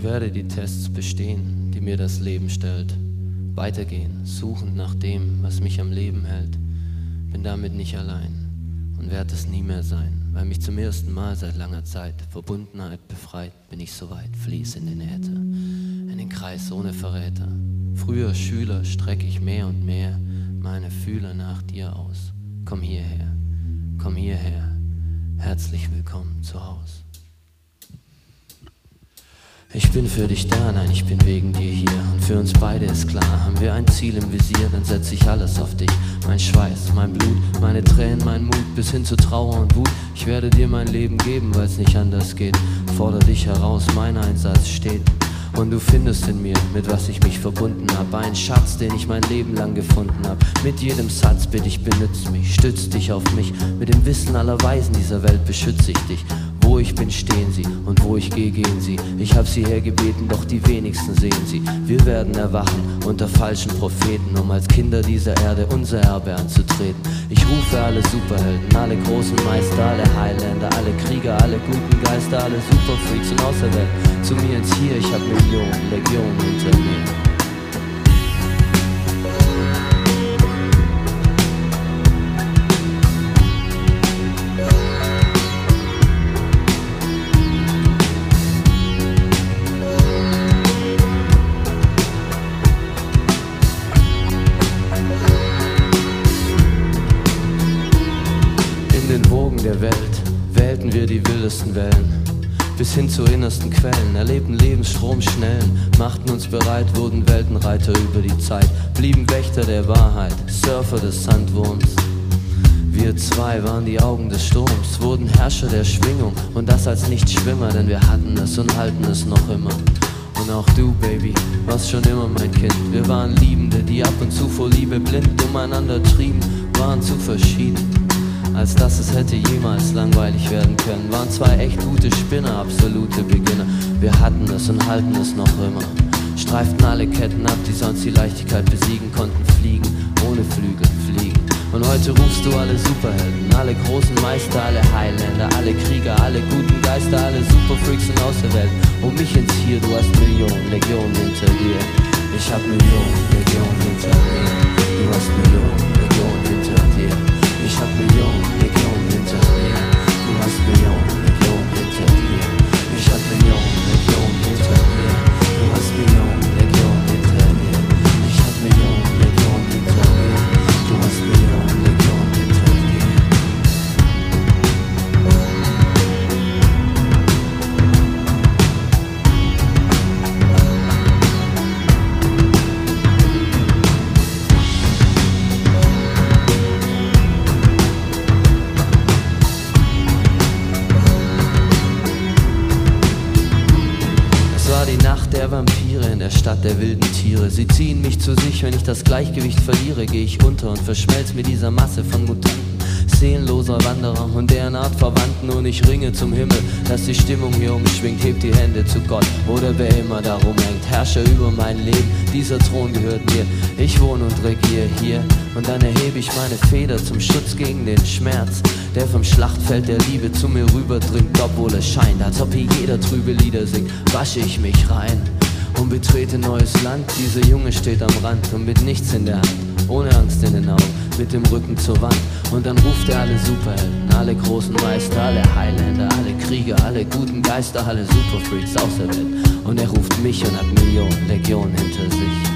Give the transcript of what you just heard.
Ich werde die Tests bestehen, die mir das Leben stellt. Weitergehen, suchend nach dem, was mich am Leben hält. Bin damit nicht allein und werd es nie mehr sein, weil mich zum ersten Mal seit langer Zeit Verbundenheit befreit. Bin ich soweit, fließ in den Äther, in den Kreis ohne Verräter. Früher Schüler streck ich mehr und mehr meine Fühler nach dir aus. Komm hierher, herzlich willkommen zu Haus. Ich bin für dich da, nein, ich bin wegen dir hier. Und für uns beide ist klar, haben wir ein Ziel im Visier, dann setz ich alles auf dich. Mein Schweiß, mein Blut, meine Tränen, mein Mut, bis hin zu Trauer und Wut. Ich werde dir mein Leben geben, weil's nicht anders geht. Forder dich heraus, mein Einsatz steht. Und du findest in mir, mit was ich mich verbunden hab, einen Schatz, den ich mein Leben lang gefunden hab. Mit jedem Satz bitte ich, benütz mich, stütz dich auf mich. Mit dem Wissen aller Weisen dieser Welt beschütze ich dich. Wo ich bin, stehen sie, und wo ich gehe, gehen sie. Ich hab sie hergebeten, doch die wenigsten sehen sie. Wir werden erwachen unter falschen Propheten, um als Kinder dieser Erde unser Erbe anzutreten. Ich rufe alle Superhelden, alle großen Meister, alle Highlander, alle Krieger, alle guten Geister, alle Superfreaks und Außerwelt zu mir ins Hier. Ich hab Millionen, Legionen hinter mir. In den Wogen der Welt wählten wir die wildesten Wellen, bis hin zu innersten Quellen, erlebten Lebensstromschnellen, machten uns bereit, wurden Weltenreiter über die Zeit, blieben Wächter der Wahrheit, Surfer des Sandwurms. Wir zwei waren die Augen des Sturms, wurden Herrscher der Schwingung, und das als Nichtschwimmer, denn wir hatten es und halten es noch immer. Und auch du, Baby, warst schon immer mein Kind. Wir waren Liebende, die ab und zu vor Liebe blind umeinander trieben, waren zu verschieden, als dass es hätte jemals langweilig werden können. Waren zwei echt gute Spinner, absolute Beginner. Wir hatten es und halten es noch immer. Streiften alle Ketten ab, die sonst die Leichtigkeit besiegen, konnten fliegen, ohne Flügel fliegen. Und heute rufst du alle Superhelden, alle großen Meister, alle Highlander, alle Krieger, alle guten Geister, alle Superfreaks und Außerwelt. Um mich ins Hier, du hast Millionen, Legionen hinter dir. Ich hab Millionen, Legionen hinter mir. Du hast Millionen, Legionen hinter dir. Ich hab Millionen, Legionen hinter mir. Du hast Millionen, Legionen hinter dir. Ich hab Millionen, Legionen hinter mir. Du hast Millionen, Legionen hinter mir. Ich hab Millionen, Legionen hinter mir. Du hast Millionen, Legionen hinter dir. Die Nacht der Vampire in der Stadt der wilden Tiere. Sie ziehen mich zu sich, wenn ich das Gleichgewicht verliere, gehe ich unter und verschmelz mit dieser Masse von Mutanten, seelenloser Wanderer und deren Art Verwandten. Und ich ringe zum Himmel, dass die Stimmung hier umschwingt, hebt die Hände zu Gott oder wer immer darum hängt. Herrscher über mein Leben, dieser Thron gehört mir. Ich wohne und regiere hier, und dann erhebe ich meine Feder zum Schutz gegen den Schmerz, der vom Schlachtfeld der Liebe zu mir rüberdringt. Obwohl es scheint, als ob hier jeder trübe Lieder singt, wasche ich mich rein und betrete neues Land. Dieser Junge steht am Rand und mit nichts in der Hand, ohne Angst in den Augen, mit dem Rücken zur Wand. Und dann ruft er alle Superhelden, alle großen Meister, alle Highlander, alle Krieger, alle guten Geister, alle Superfreaks aus der Welt. Und er ruft mich und hat Millionen, Legionen hinter sich.